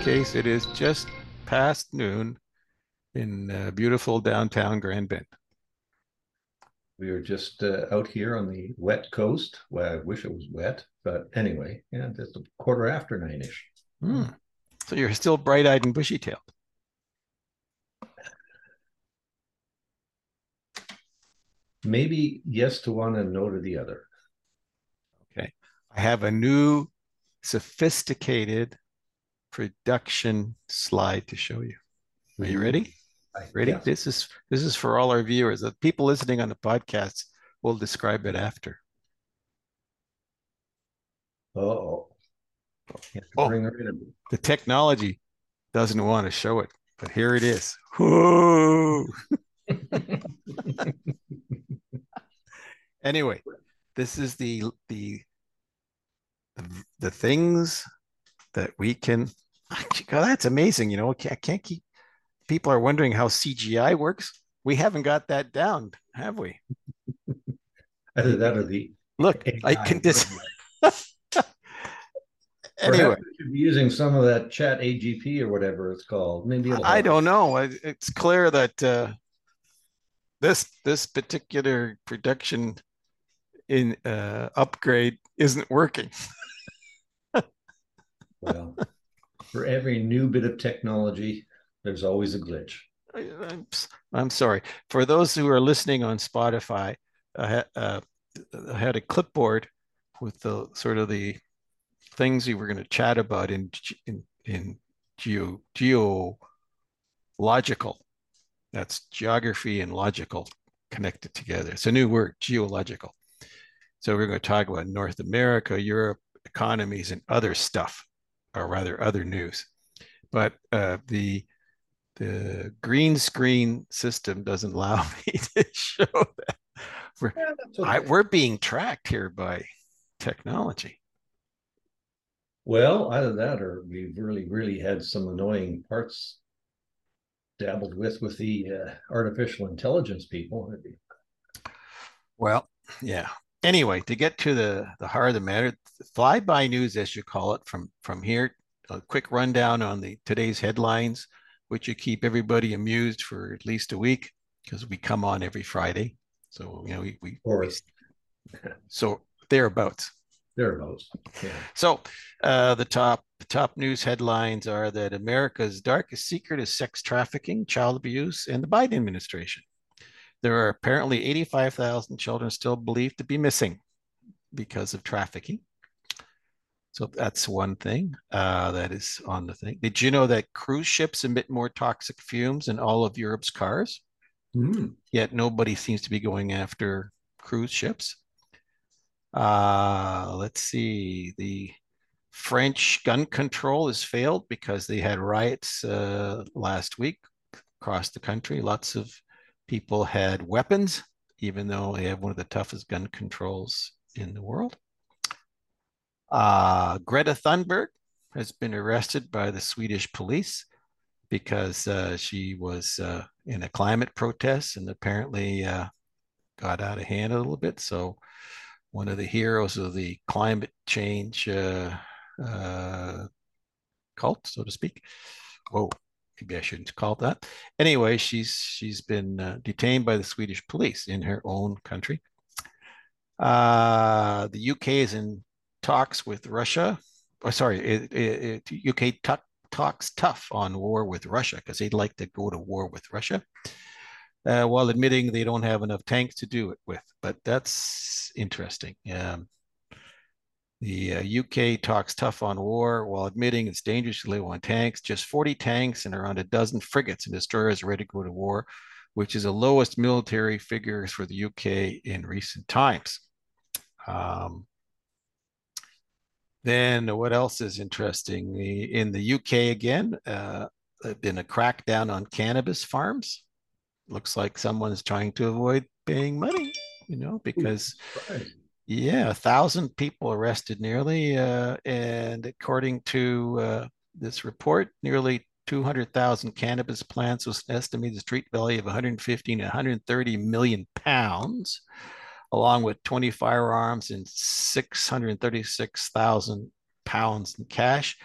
case, it is just past noon in beautiful downtown Grand Bend. We were just out here on the wet coast. Well, I wish it was wet, but anyway, yeah, just a quarter after 9-ish. Hmm. So you're still bright-eyed and bushy-tailed. Maybe yes to one and no to the other. Okay. I have a new sophisticated production slide to show you. Are you Ooh, ready? Ready? yeah. This is for all our viewers. The people listening on the podcast will describe it after. Oh, you have to Oh, bring her in. the technology doesn't want to show it, but here it is. Whoa. Anyway, this is the things that we can. God, that's amazing. I can't keep. People are wondering how CGI works. We haven't got that down, have we? Either that or the Look, I AI can just. version. Anyway, Perhaps we should be using some of that chat AGP or whatever it's called. Maybe it'll I help us. don't know. It's clear that this particular production in upgrade isn't working. Well, for every new bit of technology, there's always a glitch. I'm, I'm sorry. For those who are listening on Spotify, I had a clipboard with the sort of the things we were going to chat about in geological. That's geography and logical connected together. It's a new word, geological. So we're going to talk about North America, Europe, economies, and other stuff, or rather other news. But the green screen system doesn't allow me to show that. We're, Yeah, that's okay. we're being tracked here by technology. Well, either that or we've really had some annoying parts dabbled with the artificial intelligence people. Well, yeah. Anyway, to get to the heart of the matter, flyby news, as you call it, from here, a quick rundown on the today's headlines, which you keep everybody amused for at least a week because we come on every Friday. So we Or so thereabouts. thereabouts. Yeah. So the top news headlines are that America's darkest secret is sex trafficking, child abuse, and the Biden administration. There are apparently 85,000 children still believed to be missing because of trafficking. So that's one thing that is on the thing. Did you know that cruise ships emit more toxic fumes than all of Europe's cars? Mm. Yet nobody seems to be going after cruise ships. Let's see. The French gun control has failed because they had riots last week across the country. Lots of people had weapons, even though they have one of the toughest gun controls in the world. Greta Thunberg has been arrested by the Swedish police because she was in a climate protest and apparently got out of hand a little bit. So, one of the heroes of the climate change uh, cult, so to speak. Whoa, maybe I shouldn't call it that. Anyway, she's been detained by the Swedish police in her own country. The UK is in talks with Russia. Oh, sorry, UK talks tough on war with Russia because they'd like to go to war with Russia, while admitting they don't have enough tanks to do it with. But that's interesting. The UK talks tough on war while admitting it's dangerous to live on tanks. Just 40 tanks and around a dozen frigates and destroyers ready to go to war, which is the lowest military figures for the UK in recent times. Um, then what else is interesting? In the UK again, there's been a crackdown on cannabis farms. Looks like someone's trying to avoid paying money, Ooh, because surprise. yeah, 1,000 people arrested nearly, and according to this report, nearly 200,000 cannabis plants with an estimated street value of 115 to 130 million pounds, along with 20 firearms and 636,000 pounds in cash.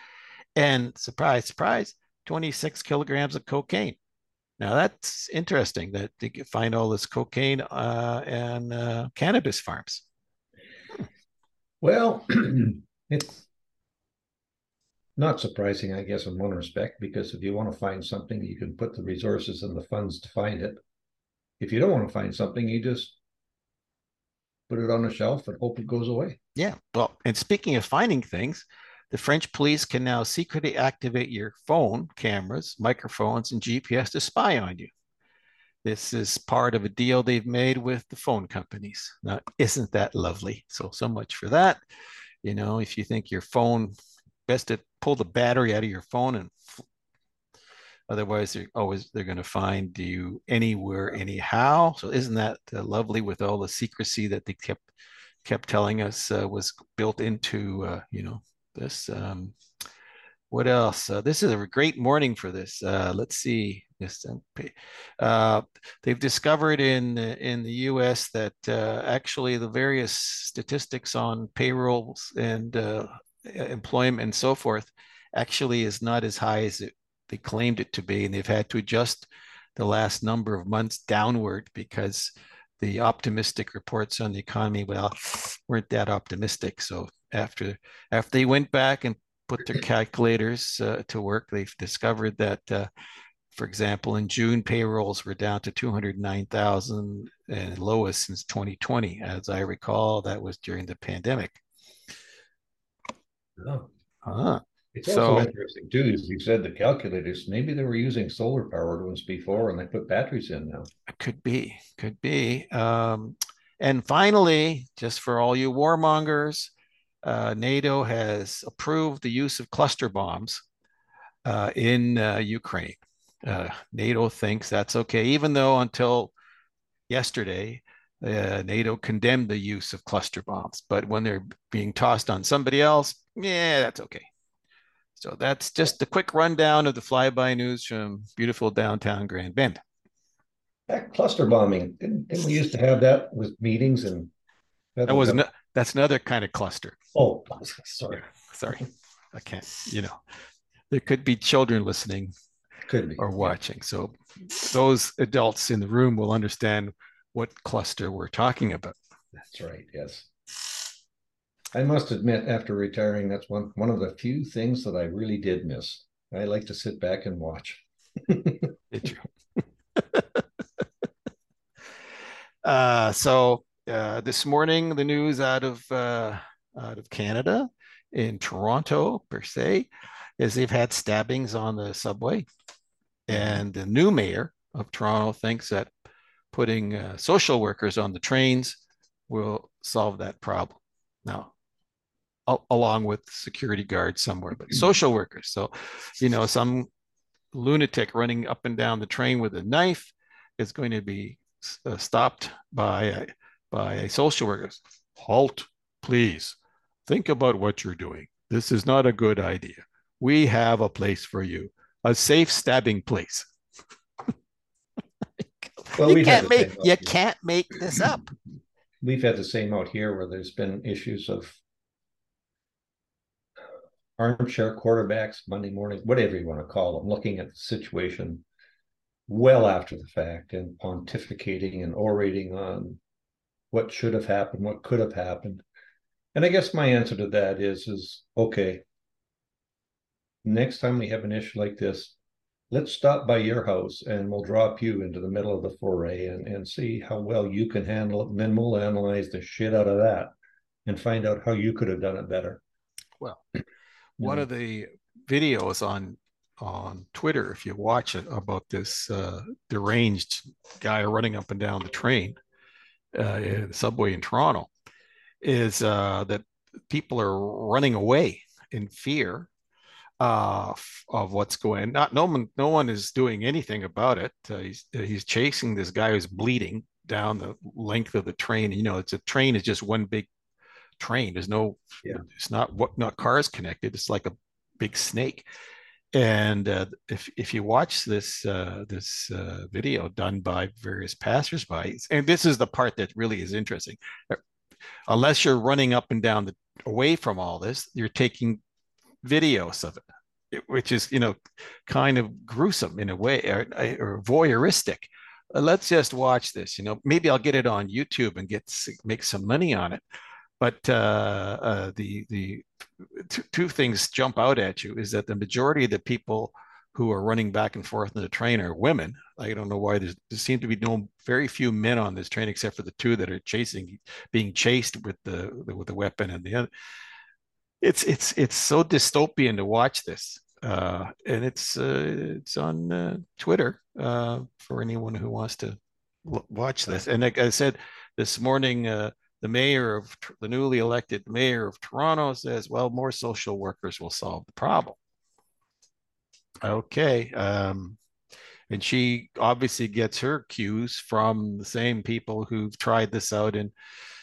and surprise, surprise, 26 kilograms of cocaine. Now that's interesting that they could find all this cocaine and cannabis farms. Well, it's not surprising, I guess, in one respect, because if you want to find something, you can put the resources and the funds to find it. If you don't want to find something, you just put it on a shelf and hope it goes away. Yeah. Well, and speaking of finding things, the French police can now secretly activate your phone cameras, microphones, and GPS to spy on you. This is part of a deal they've made with the phone companies. Now, isn't that lovely? So much for that. You know, if you think your phone, best to pull the battery out of your phone, and otherwise they're going to find you anywhere, anyhow. So isn't that lovely with all the secrecy that they kept telling us was built into this. What else? This is a great morning for this. Let's see. This, uh, they've discovered in the U.S. that actually the various statistics on payrolls and employment and so forth actually is not as high as they claimed it to be, and they've had to adjust the last number of months downward because the optimistic reports on the economy, well, weren't that optimistic. So after they went back and put their calculators to work, they've discovered that, for example, in June, payrolls were down to 209,000 and lowest since 2020. As I recall, that was during the pandemic. Oh. Uh-huh. It's also So interesting too, as you said, the calculators, maybe they were using solar powered ones before and they put batteries in now. could be. And finally, just for all you warmongers, NATO has approved the use of cluster bombs in Ukraine. NATO thinks that's okay, even though until yesterday, NATO condemned the use of cluster bombs. But when they're being tossed on somebody else, yeah, that's okay. So that's just a quick rundown of the flyby news from beautiful downtown Grand Bend. That cluster bombing, didn't we used to have that with meetings and That federal was government? that's another kind of cluster. Oh, sorry. Yeah, sorry, I can't. There could be children listening Could be. or Yeah, watching, so those adults in the room will understand what cluster we're talking about. that's right. Yes. I must admit, after retiring, that's one of the few things that I really did miss. I like to sit back and watch. Did you? This morning, the news out of Canada in Toronto per se is they've had stabbings on the subway, and the new mayor of Toronto thinks that putting social workers on the trains will solve that problem. Now, along with security guards somewhere, but social workers. So, some lunatic running up and down the train with a knife is going to be stopped by a social worker. Halt, please. Think about what you're doing. This is not a good idea. We have a place for you, a safe stabbing place. Well, we've had the same You out here. can't make this up. We've had the same out here where there's been issues of armchair quarterbacks, Monday morning, whatever you want to call them, looking at the situation well after the fact and pontificating and orating on what should have happened, what could have happened. And I guess my answer to that is okay, next time we have an issue like this, let's stop by your house and we'll drop you into the middle of the foray and see how well you can handle it. And then we'll analyze the shit out of that and find out how you could have done it better. Well, You one know, of the videos on Twitter, if you watch it, about this deranged guy running up and down the train, the subway in Toronto, is that people are running away in fear of what's going. Not no one is doing anything about it. He's chasing this guy who's bleeding down the length of the train. It's a train is just one big train. There's no, yeah. it's not cars connected. It's like a big snake. And if you watch this video done by various passersby, and this is the part that really is interesting, unless you're running up and down away from all this, you're taking videos of it. which is, kind of gruesome in a way, or voyeuristic. Let's just watch this. Maybe I'll get it on YouTube and make some money on it. But the two things jump out at you is that the majority of the people who are running back and forth in the train are women. I don't know why there seem to be very few men on this train except for the two that are being chased with the weapon and the other. It's so dystopian to watch this, and it's on Twitter for anyone who wants to watch this. And like I said this morning, the newly elected mayor of Toronto says, "Well, more social workers will solve the problem." Okay, and she obviously gets her cues from the same people who've tried this out in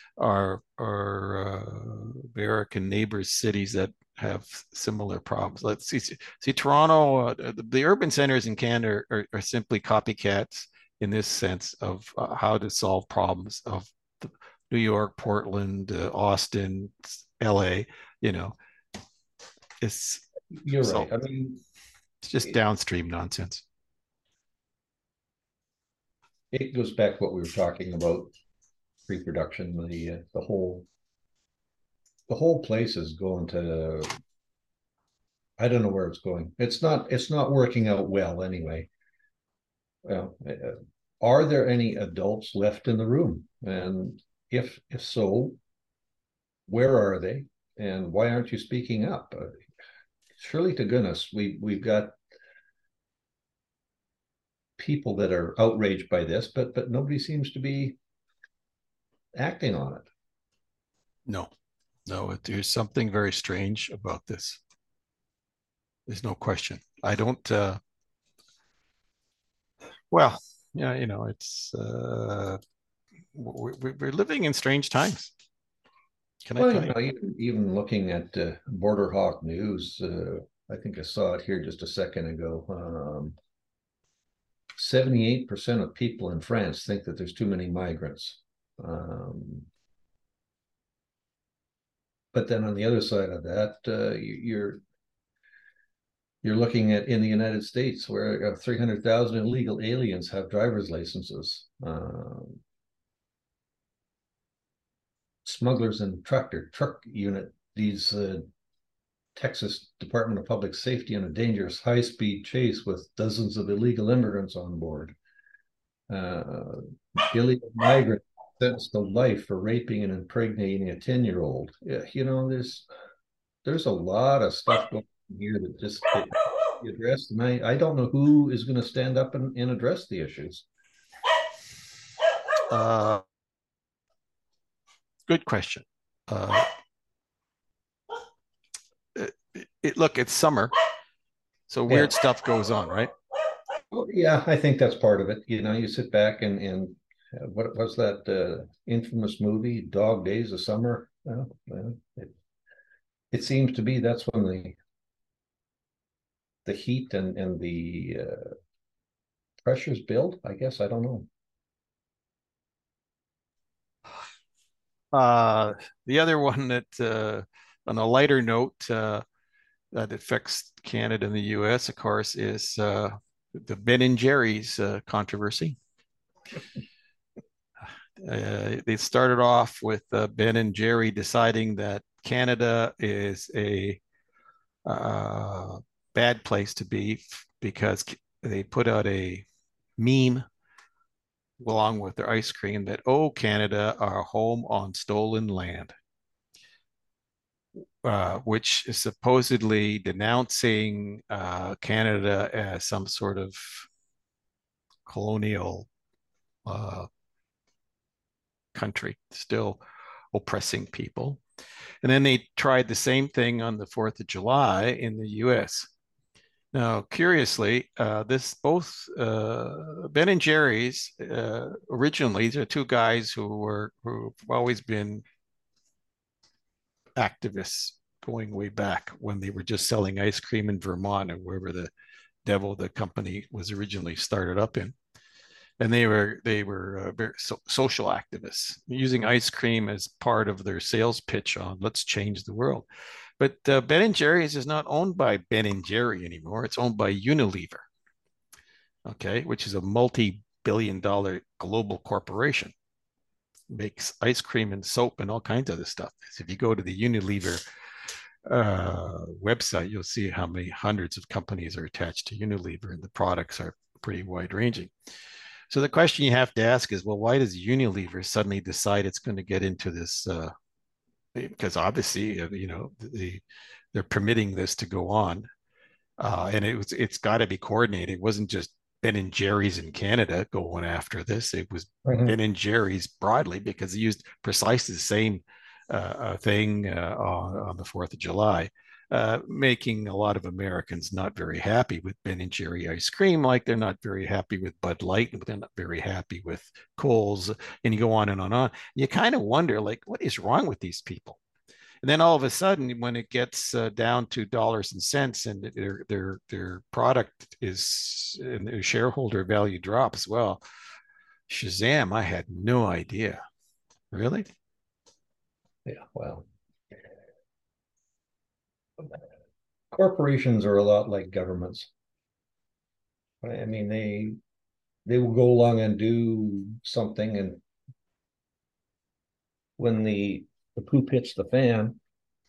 our American neighbors cities that have similar problems. Let's see Toronto, the urban centers in Canada are simply copycats in this sense of how to solve problems of New York, Portland, Austin, LA. You know, it's You're so right. I mean, it's just downstream nonsense. it goes back to what we were talking about pre-production. The whole place is going to, I don't know where it's going. It's not working out well anyway. Well, are there any adults left in the room? And if so, where are they? And why aren't you speaking up? Surely to goodness, we've got people that are outraged by this, but nobody seems to be acting on it. No, no, there's something very strange about this. There's no question. I don't. Well, yeah, it's we're living in strange times. Can I Well, tell you? even looking at Border Hawk News, I think I saw it here just a second ago. 78% of people in France think that there's too many migrants. But then on the other side of that, you're looking at in the United States where 300,000 illegal aliens have driver's licenses. Smugglers and truck unit, these Texas Department of Public Safety on a dangerous high-speed chase with dozens of illegal immigrants on board. Illegal migrant sentenced to life for raping and impregnating a 10-year-old. Yeah, there's a lot of stuff going on here that just get addressed, and I don't know who is going to stand up and address the issues. Uh, Good question. Uh, Look, it's summer, so Yeah. weird stuff goes on, right? Well, yeah, I think that's part of it. You sit back and what was that infamous movie, Dog Days of Summer? It seems to be that's when the heat and the pressures build. I guess I don't know. Uh, the other one that, on a lighter note, that affects Canada and the U.S., of course, is the Ben and Jerry's controversy. They started off with Ben and Jerry deciding that Canada is a uh, bad place to be because they put out a meme along with their ice cream that, oh, Canada, our home on stolen land, which is supposedly denouncing Canada as some sort of colonial uh, country, still oppressing people. And then they tried the same thing on the 4th of July in the US. Now, curiously, this both Ben and Jerry's originally, they're two guys who've always been activists going way back when they were just selling ice cream in Vermont or wherever the devil the company was originally started up in. and they were very social activists using ice cream as part of their sales pitch on let's change the world. But Ben and Jerry's is not owned by Ben and Jerry anymore. It's owned by Unilever, okay, which is a multi-billion-dollar global corporation. Makes ice cream and soap and all kinds of other stuff. So if you go to the Unilever website, you'll see how many hundreds of companies are attached to Unilever, and the products are pretty wide ranging. So the question you have to ask is, well, why does Unilever suddenly decide it's going to get into this? Because obviously, they're permitting this to go on, and it's got to be coordinated. It wasn't just Ben and Jerry's in Canada going after this. It was Ben and Jerry's broadly because they used precisely the same thing on the 4th of July, making a lot of Americans not very happy with Ben and Jerry ice cream, like they're not very happy with Bud Light, and they're not very happy with Coles, and you go on and on and on. You kind of wonder, like, what is wrong with these people? And then all of a sudden, when it gets down to dollars and cents, and their product is and their shareholder value drops, well, Shazam! I had no idea. Really? Yeah, well, corporations are a lot like governments. I mean, they will go along and do something, and when the poop hits the fan,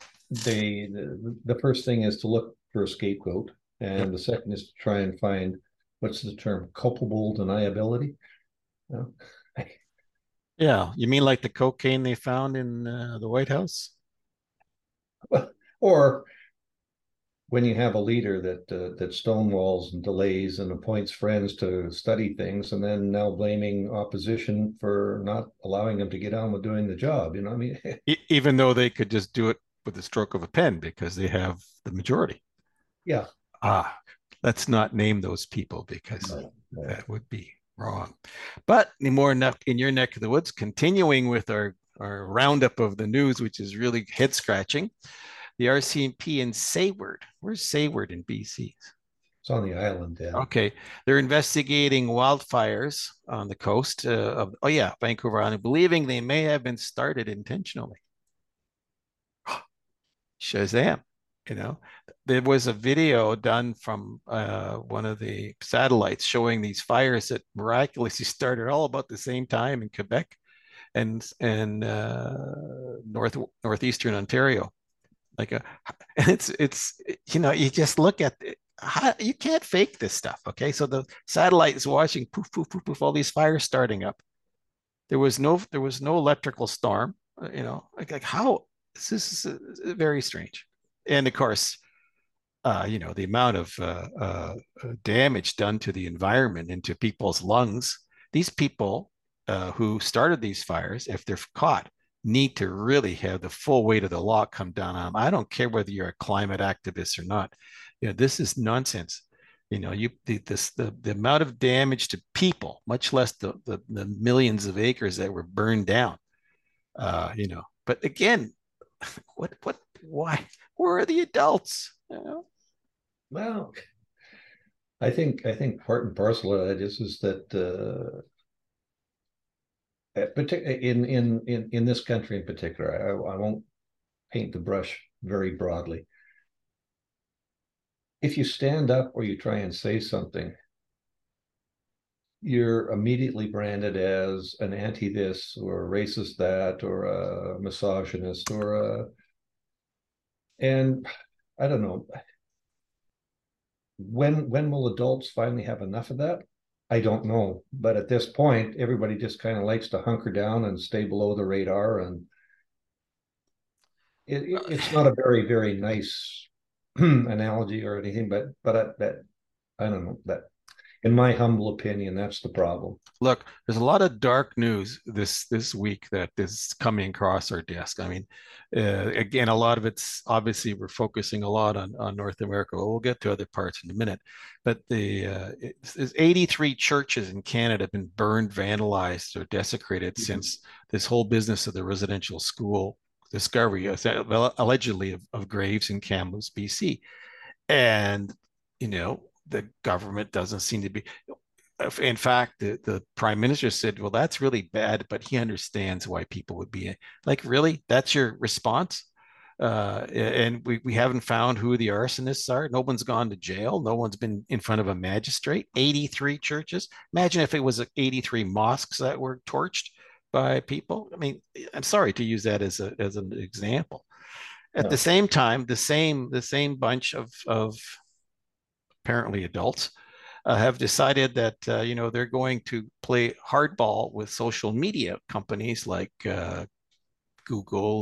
the first thing is to look for a scapegoat, Yep. and the second is to try and find, what's the term, culpable deniability. You know? Yeah, you mean like the cocaine they found in the White House? Or when you have a leader that stonewalls and delays and appoints friends to study things, and then now blaming opposition for not allowing them to get on with doing the job. I mean, Even though they could just do it with the stroke of a pen because they have the majority. yeah. Ah, let's not name those people because No, no. that would be wrong. But more in your neck of the woods, continuing with our roundup of the news, which is really head scratching. The RCMP in Sayward. Where's Sayward in BC? It's on the island. Yeah. Okay, they're investigating wildfires on the coast of, oh yeah, Vancouver Island, believing they may have been started intentionally. Shazam! You know, there was a video done from one of the satellites showing these fires that miraculously started all about the same time in Quebec and northeastern Ontario. Like a, it's you just look at it. How, you can't fake this stuff. Okay, so the satellite is watching poof poof poof poof all these fires starting up. There was no electrical storm. Like how this is very strange. And of course, the amount of damage done to the environment and to people's lungs. These people who started these fires, if they're caught, need to really have the full weight of the law come down on them. I don't care whether you're a climate activist or not. This is nonsense. The amount of damage to people, much less the millions of acres that were burned down. But again, why? Where are the adults? Well, I think part and parcel of that is that in this country in particular, I won't paint the brush very broadly. If you stand up or you try and say something, you're immediately branded as an anti this or a racist that or a misogynist or and I don't know, when will adults finally have enough of that? I don't know, but at this point, everybody just kind of likes to hunker down and stay below the radar, and it's not a very nice analogy or anything, but I don't know that. In my humble opinion, that's the problem. Look, there's a lot of dark news this week that is coming across our desk. I mean, again, a lot of it's obviously we're focusing a lot on North America. We'll get to other parts in a minute, but there's 83 churches in Canada have been burned, vandalized, or desecrated since this whole business of the residential school discovery, allegedly of graves in Kamloops, BC, and the government doesn't seem to be. in fact, the prime minister said, well, that's really bad, but he understands why people would be like, really? That's your response? And we haven't found who the arsonists are. No one's gone to jail. No one's been in front of a magistrate. 83 churches. Imagine if it was 83 mosques that were torched by people. I mean, I'm sorry to use that as an example. At the No. same time, the same bunch of apparently adults have decided that they're going to play hardball with social media companies like Google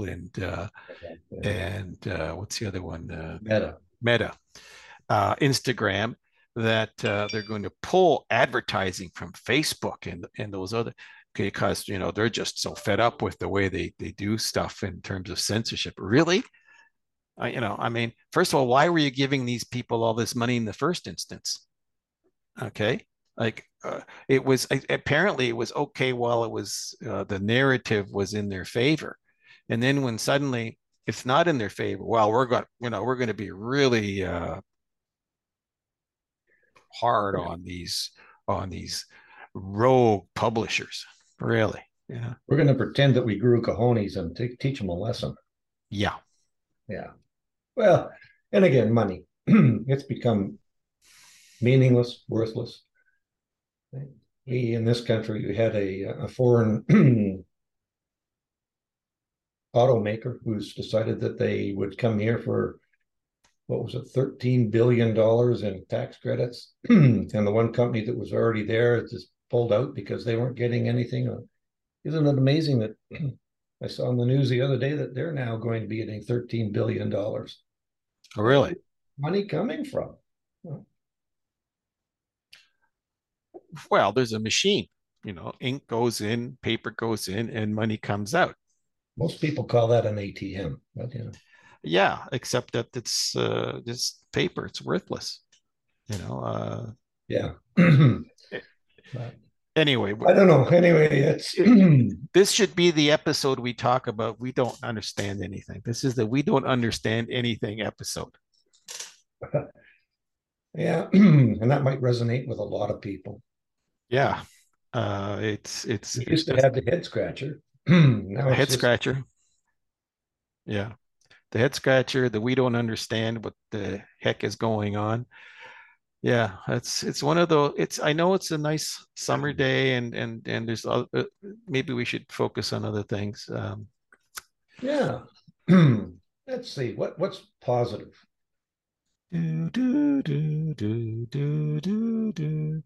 and what's the other one? Meta. Meta, Instagram. That they're going to pull advertising from Facebook and those other because they're just so fed up with the way they do stuff in terms of censorship. Really, I mean, first of all, why were you giving these people all this money in the first instance? Okay, like it was apparently it was okay while it was the narrative was in their favor, and then when suddenly it's not in their favor, well, we're going to be really hard on these rogue publishers. Really, yeah, We're going to pretend that we grew cojones and teach them a lesson. yeah. Yeah. Well, and again, money. It's become meaningless, worthless. We in this country, we had a foreign automaker who's decided that they would come here for what was it, $13 billion in tax credits, and the one company that was already there just pulled out because they weren't getting anything. Isn't it amazing that I saw on the news the other day that they're now going to be getting $13 billion? Oh, really? Money coming from? Well, there's a machine. Ink goes in, paper goes in, and money comes out. Most people call that an ATM, but Yeah, except that it's just paper. It's worthless. You know. Yeah. Anyway, I don't know. Anyway, it's this should be the episode we talk about. We don't understand anything. This is the we don't understand anything episode. Yeah, and that might resonate with a lot of people. Yeah, it's We it's used to just have the head scratcher. a Now it's head just scratcher. Yeah, the head scratcher. The we don't understand what the heck is going on. Yeah, it's one of those. I know it's a nice summer day, and there's maybe we should focus on other things. yeah. Let's see what's positive. Do, do, do, do, do, do, do.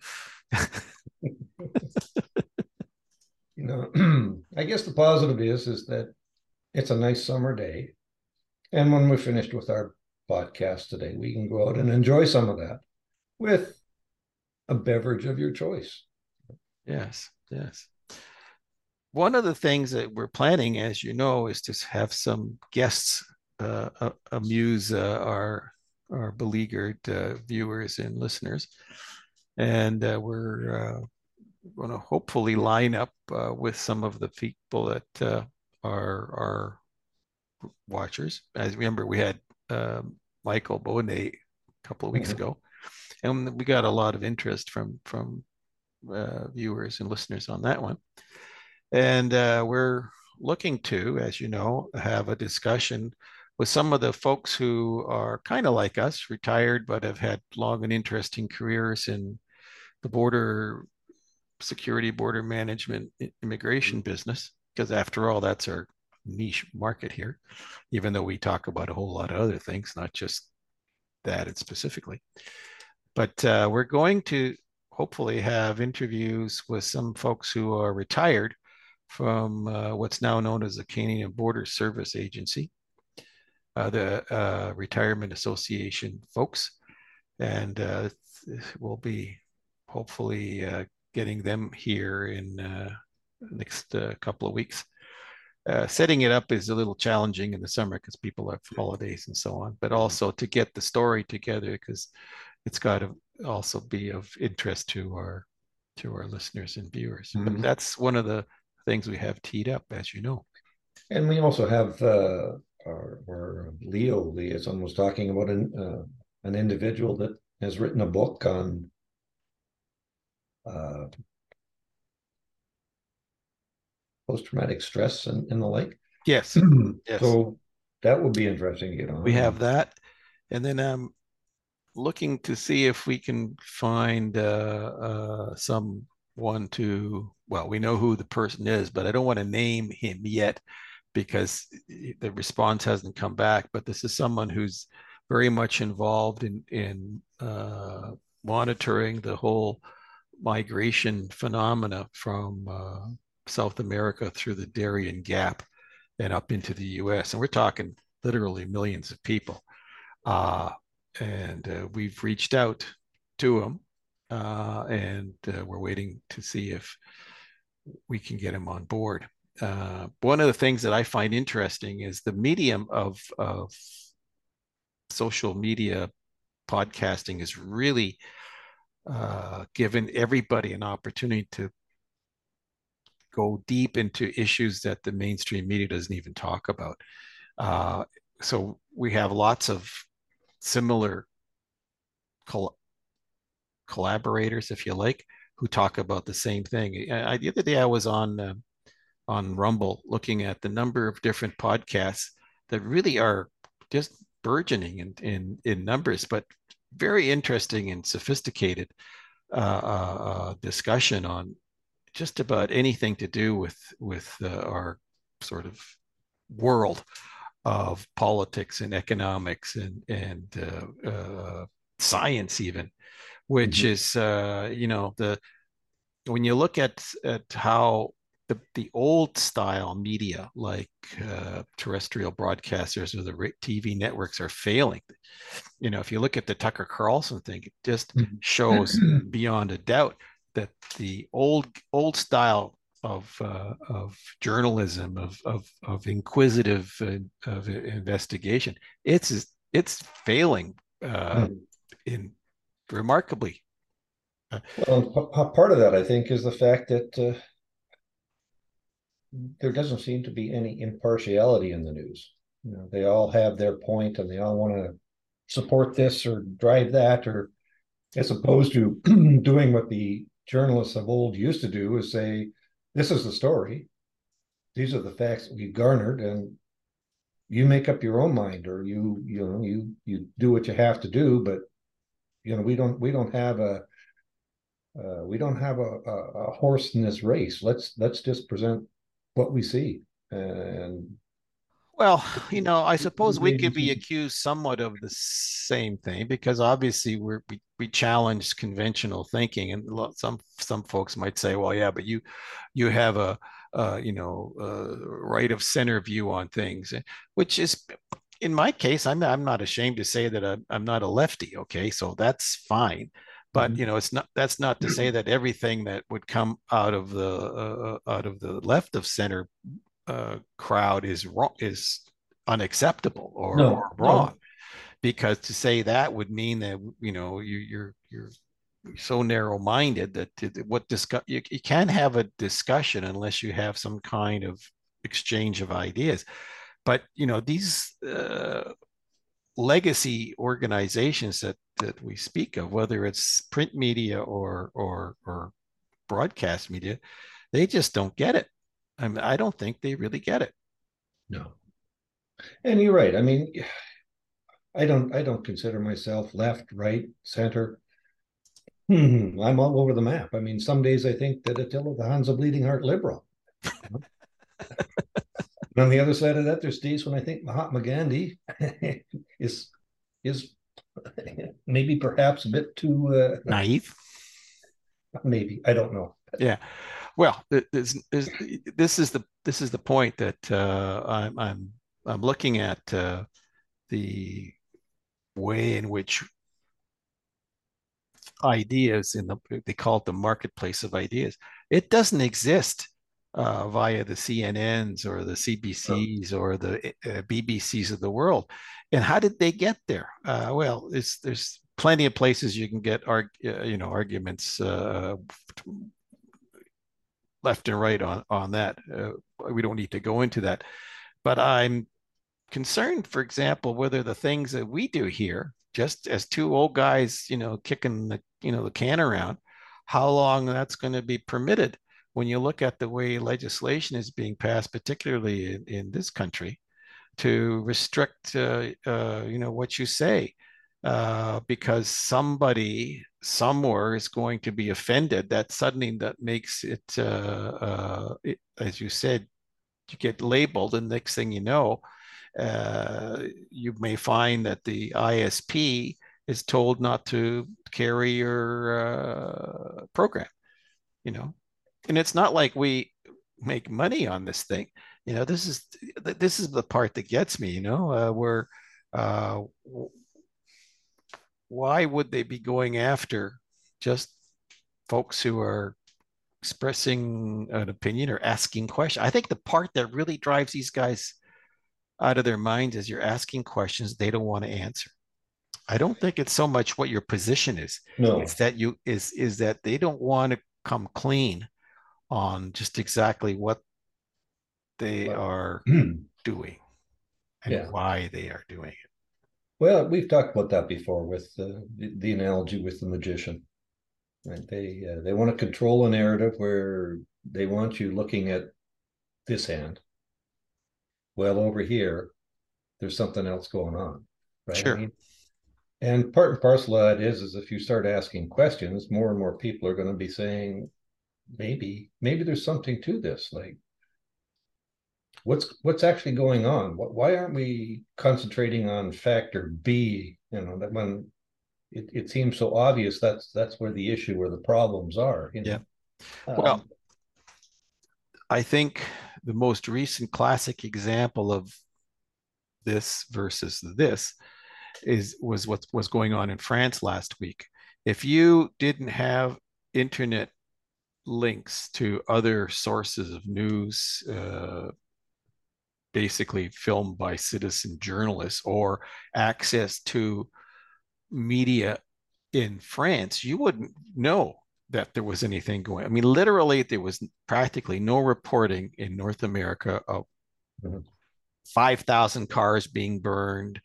I guess the positive is that it's a nice summer day, and when we're finished with our podcast today, we can go out and enjoy some of that with a beverage of your choice. Yes, yes. One of the things that we're planning, as you know, is to have some guests amuse our beleaguered viewers and listeners, and we're going to hopefully line up with some of the people that are watchers. As remember, we had Michael Bonet a couple of weeks Mhm. ago, and we got a lot of interest from viewers and listeners on that one. And we're looking to, as you know, have a discussion with some of the folks who are kind of like us, retired, but have had long and interesting careers in the border security, border management, immigration business, because after all, that's our niche market here, even though we talk about a whole lot of other things, not just that specifically. But we're going to hopefully have interviews with some folks who are retired from what's now known as the Canadian Border Service Agency, the Retirement Association folks, and we'll be hopefully getting them here in the next couple of weeks. Setting it up is a little challenging in the summer because people have holidays and so on, but also to get the story together because it's got to also be of interest to our listeners and viewers. But Mhm. that's one of the things we have teed up, as you know. And we also have our Leo liaison was talking about an individual that has written a book on uh, post-traumatic stress and the like. Yes, yes, So that would be interesting to get we on. have And that. And then looking to see if we can find someone to, well, we know who the person is, but I don't want to name him yet because the response hasn't come back. But this is someone who's very much involved in monitoring the whole migration phenomena from South America through the Darien Gap and up into the U.S. And we're talking literally millions of people. Uh, and we've reached out to him, and we're waiting to see if we can get him on board. One of the things that I find interesting is the medium of social media podcasting is really given everybody an opportunity to go deep into issues that the mainstream media doesn't even talk about. Uh, so we have lots of similar col- collaborators, if you like, who talk about the same thing. The other day I was on Rumble looking at the number of different podcasts that really are just burgeoning in numbers, but very interesting and sophisticated discussion on just about anything to do with our sort of world of politics and economics and science even, which Mhm. is the when you look at how the old style media like terrestrial broadcasters or the TV networks are failing. If you look at the Tucker Carlson thing, it just shows beyond a doubt that the old style of journalism of inquisitive of investigation, it's failing Mhm. in remarkably. Well, part of that, I think, is the fact that there doesn't seem to be any impartiality in the news. They all have their point and they all want to support this or drive that, or as opposed to doing what the journalists of old used to do is say, this is the story. These are the facts that we've garnered, and you make up your own mind, or you do what you have to do. But we don't have a horse in this race. Let's just present what we see. And Well, I suppose we could be agencies. accused somewhat of the same thing because obviously we challenge conventional thinking, and some folks might say, well, yeah, but you have a right of center view on things, which is in my case, I'm not ashamed to say that I'm not a lefty. Okay, so that's fine. But Mhm. it's not that's not to say that everything that would come out of the left of center crowd is wrong, is unacceptable or No, wrong, no, because to say that would mean that you're so narrow-minded that you can't have a discussion unless you have some kind of exchange of ideas. But these legacy organizations that we speak of, whether it's print media or broadcast media, they just don't get it. I don't think they really get it. no. And you're right. I mean, I don't consider myself left, right, center. I'm all over the map. I mean, some days I think that Attila the Hun's a bleeding heart liberal. And on the other side of that, there's days when I think Mahatma Gandhi is is maybe perhaps a bit too Naive. maybe I don't know. Yeah. Well, this is the point that I'm looking at the way in which ideas they call it the marketplace of ideas. It doesn't exist via the CNNs or the CBCs or the BBCs of the world. And how did they get there? Well, there's plenty of places you can get arguments left and right on that. We don't need to go into that, but I'm concerned, for example, whether the things that we do here, just as two old guys, kicking the can around, how long that's going to be permitted when you look at the way legislation is being passed, particularly in this country, to restrict, what you say, because somebody somewhere is going to be offended. That's suddenly that makes it, as you said, you get labeled, and next thing you know, you may find that the ISP is told not to carry your program, you know, and it's not like we make money on this thing. This is the part that gets me, where uh, why would they be going after just folks who are expressing an opinion or asking questions? I think the part that really drives these guys out of their minds is you're asking questions they don't want to answer. I don't think it's so much what your position is. It's No, that you is that they don't want to come clean on just exactly what they but are doing and yeah. why they are doing it. Well, we've talked about that before with the analogy with the magician. Right? They want to control a narrative where they want you looking at this hand. Well, over here, there's something else going on, right? I Sure. mean, and part and parcel of that is if you start asking questions, more and more people are going to be saying, maybe there's something to this. Like, what's actually going on? Why aren't we concentrating on factor B? That when it seems so obvious, that's where the issue or the problems are. Yeah. Well, I think the most recent classic example of this versus this was what was going on in France last week. If you didn't have internet links to other sources of news, basically filmed by citizen journalists, or access to media in France, you wouldn't know that there was anything going. I mean, literally, there was practically no reporting in North America of Mhm. 5,000 cars being burned,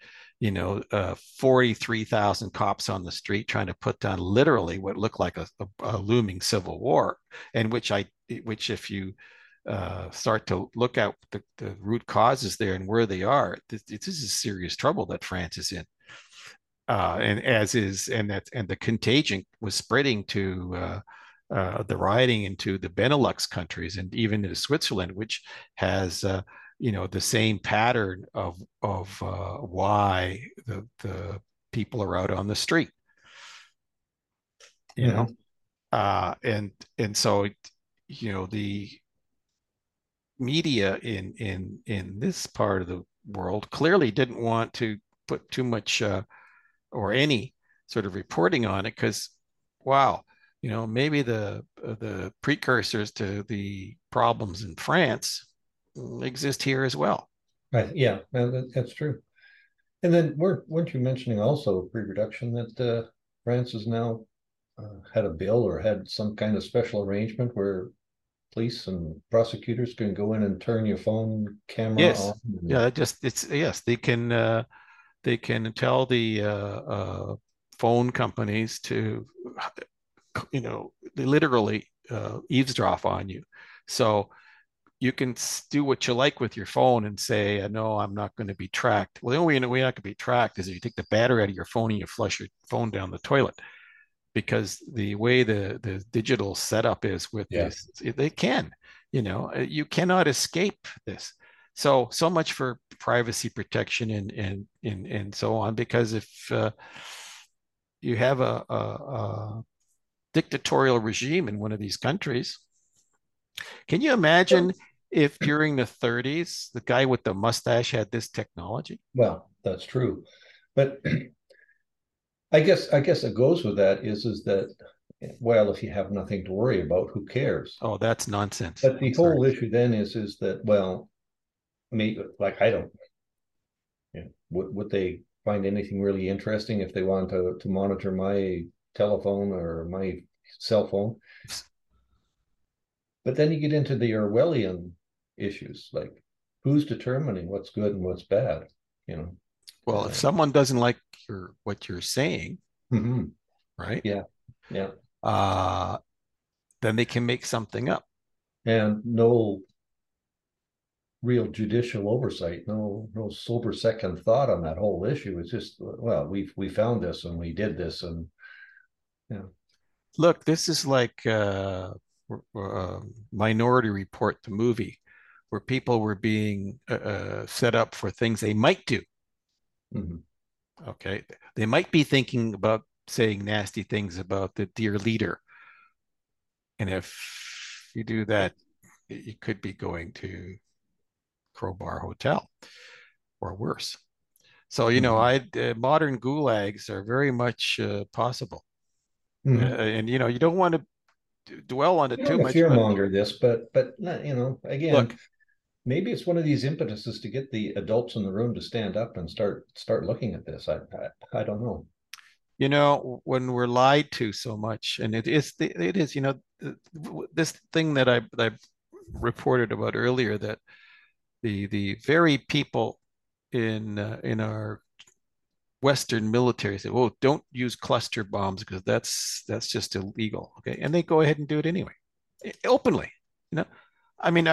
43,000 cops on the street trying to put down literally what looked like a looming civil war, and which if you start to look at the root causes there and where they are, this is serious trouble that France is in. And as is, and the contagion was spreading to the rioting into the Benelux countries and even into Switzerland, which has the same pattern of why the people are out on the street. You know, Mhm. and so the media in this part of the world clearly didn't want to put too much or any sort of reporting on it because, wow, maybe the precursors to the problems in France exist here as well. Right. Yeah, that's true. And then weren't you mentioning also pre-production that France has now had a bill or had some kind of special arrangement where police and prosecutors can go in and turn your phone camera Yes, on? yeah, just it's yes, they can tell the phone companies to they literally eavesdrop on you. So you can do what you like with your phone and say, no, I'm not going to be tracked. Well, the only way you're not going to be tracked is if you take the battery out of your phone and you flush your phone down the toilet. Because the way the digital setup is with Yeah. this, they can, you cannot escape this. So much for privacy protection and so on. Because if you have a dictatorial regime in one of these countries, can you imagine if during the 30s the guy with the mustache had this technology? Well, that's true. But I guess it goes with that is that, well, if you have nothing to worry about, who cares? Oh, that's nonsense. But I'm the sorry. whole issue then is that, well, me, like, I don't, would they find anything really interesting if they want to monitor my telephone or my cell phone? But then you get into the Orwellian issues, like who's determining what's good and what's bad, you know? Well, if someone doesn't like what you're saying, Mhm. right? Yeah, yeah, Uh, then they can make something up. And no real judicial oversight, no sober second thought on that whole issue. It's just, well, we found this and we did this, and yeah. Look, this is like Minority Report, the movie, where people were being set up for things they might do. Mhm. Okay. They might be thinking about saying nasty things about the dear leader. And if you do that, you could be going to Crowbar Hotel or worse. So, Mhm. modern gulags are very much possible. Mhm. And, you don't want to dwell on I it don't too want to much, but fearmonger this, but again, look, maybe it's one of these impetuses to get the adults in the room to stand up and start looking at this. I don't know. when we're lied to so much, and it is, this thing that I reported about earlier, that the very people in our Western military say, "Oh, don't use cluster bombs because that's just illegal." Okay, and they go ahead and do it anyway, openly. You know, I mean,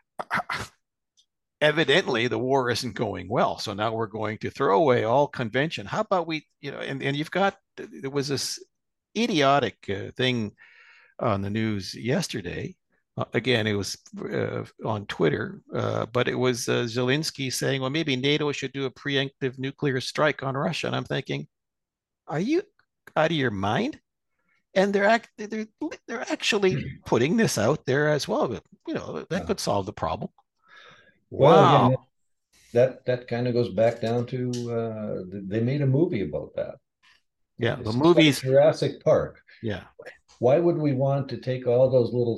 evidently the war isn't going well, so now we're going to throw away all convention. How about we, and you've got there was this idiotic thing on the news yesterday. Again, it was on Twitter, but it was Zelensky saying, well, maybe NATO should do a preemptive nuclear strike on Russia. And I'm thinking, are you out of your mind? And they're actually putting this out there as well. But, that Yeah. could solve the problem. Well, again, Wow. that kind of goes back down to they made a movie about that. Yeah, the It's like movies. Jurassic Park. Yeah. Why would we want to take all those little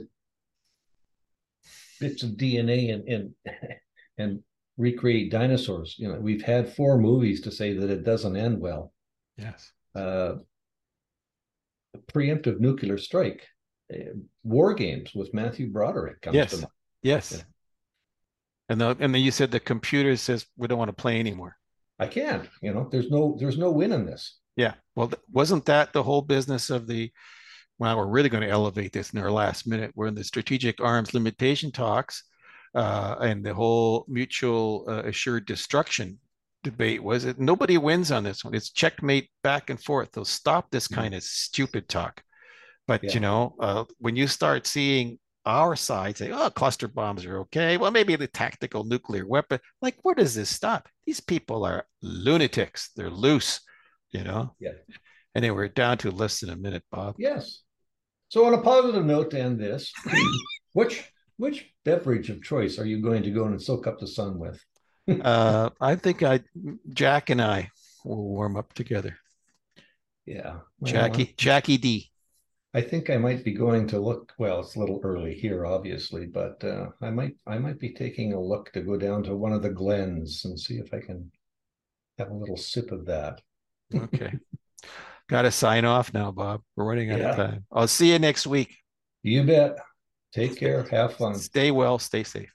bits of DNA and recreate dinosaurs? We've had four movies to say that it doesn't end well. Yes. Uh, Preemptive nuclear strike, War Games with Matthew Broderick comes to Yes. mind. Yeah. Yes. And then you said the computer says we don't want to play anymore. I can't. There's no win in this. Yeah. Well, wasn't that the whole business of the? Well, we're really going to elevate this in our last minute. We're in the strategic arms limitation talks, and the whole mutual assured destruction debate was it. Nobody wins on this one. It's checkmate back and forth. They'll stop this Yeah. kind of stupid talk. But Yeah. when you start seeing our side say, "Oh, cluster bombs are okay," well, maybe the tactical nuclear weapon. Like, where does this stop? These people are lunatics. They're loose, you know. Yeah. And then we're down to less than a minute, Bob. Yes. So on a positive note to end this, which beverage of choice are you going to go and soak up the sun with? I think Jack and I will warm up together. Yeah. Well, Jackie D. I think I might be going to look. Well, it's a little early here, obviously, but I might be taking a look to go down to one of the Glens and see if I can have a little sip of that. Okay. Got to sign off now, Bob. We're running out of Yeah. time. I'll see you next week. You bet. Take care. Have fun. Stay well, stay safe.